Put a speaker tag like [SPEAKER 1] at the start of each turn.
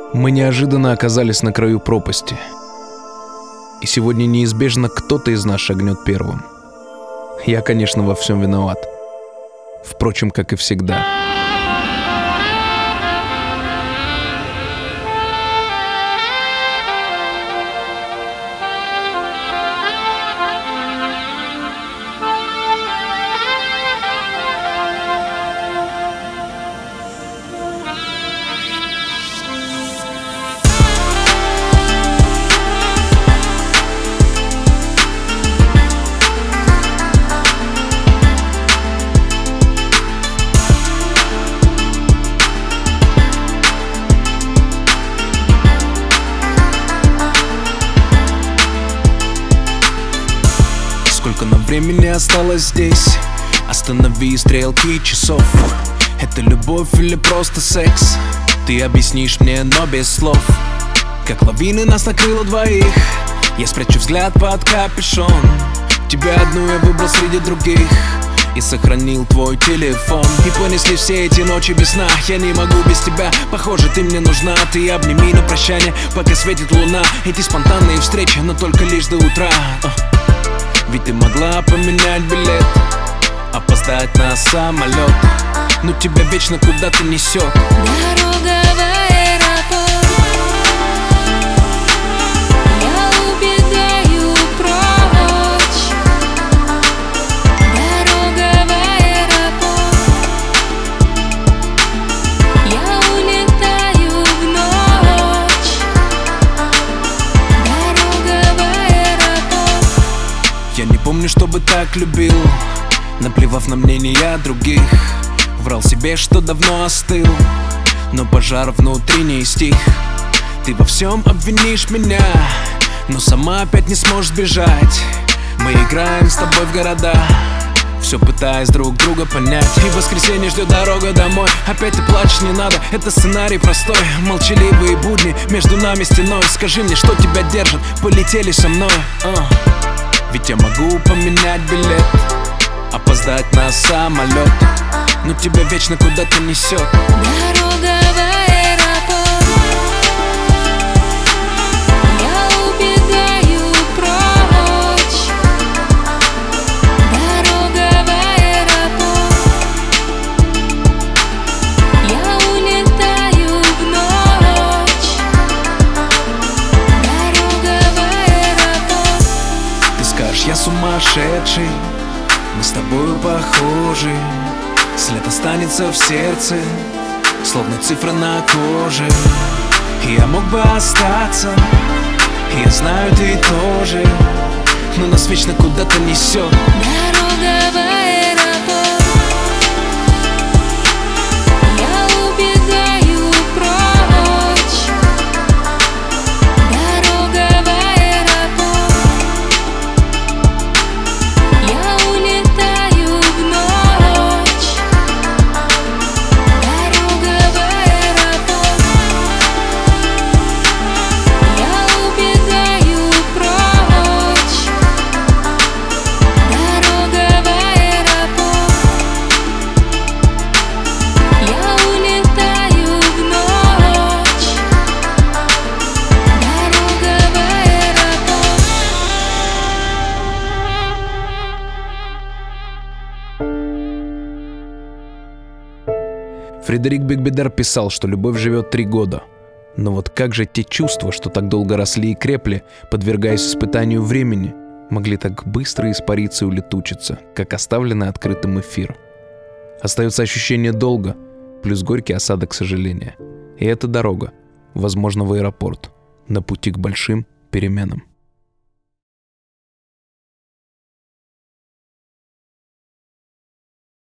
[SPEAKER 1] Мы неожиданно оказались на краю пропасти. И сегодня неизбежно кто-то из нас шагнет первым. Я, конечно, во всем виноват. Впрочем, как и всегда.
[SPEAKER 2] Сколько нам времени осталось здесь? Останови стрелки часов. Это любовь или просто секс? Ты объяснишь мне, но без слов. Как лавины нас накрыло двоих. Я спрячу взгляд под капюшон. Тебя одну я выбрал среди других и сохранил твой телефон. И понесли все эти ночи без сна. Я не могу без тебя, похоже, ты мне нужна. Ты обними на прощание, пока светит луна. Эти спонтанные встречи, но только лишь до утра. Ведь ты могла поменять билет, опоздать на самолет, но тебя вечно куда-то несет.
[SPEAKER 3] Дорога в аэропорт, я убегаю прочь. Дорога в аэропорт, я улетаю в ночь. Дорога в аэропорт.
[SPEAKER 2] Я не помню, чтобы так любил, наплевав на мнения других. Врал себе, что давно остыл, но пожар внутри не стих. Ты во всем обвинишь меня, но сама опять не сможешь сбежать. Мы играем с тобой в города, все пытаясь друг друга понять. И в воскресенье ждет дорога домой. Опять ты плачешь, не надо, это сценарий простой. Молчаливые будни, между нами стеной. Скажи мне, что тебя держит, полетели со мной. Ведь я могу поменять билет, опоздать на самолет, но тебя вечно куда-то несет.
[SPEAKER 3] Дорога в аэропорт, я убегаю прочь. Дорога в аэропорт, я улетаю в ночь. Дорога в аэропорт.
[SPEAKER 2] Ты скажешь, я сумасшедший, мы с тобою похожи. След останется в сердце, словно цифра на коже. И я мог бы остаться, я знаю, ты тоже, но нас вечно куда-то несет.
[SPEAKER 3] Дорога в аэропорт, я убегаю прочь. Дорога в аэропорт, я улетаю в ночь. Дорога в аэропорт, я убегаю прочь. Дорога в аэропорт, я улетаю в ночь. Дорога в аэропорт.
[SPEAKER 1] Фредерик Бигбедер писал, что любовь живет 3 года. Но вот как же те чувства, что так долго росли и крепли, подвергаясь испытанию времени, могли так быстро испариться и улетучиться, как оставленный открытым эфир? Остается ощущение долга, плюс горький осадок сожаления. И эта дорога, возможно, в аэропорт, на пути к большим переменам.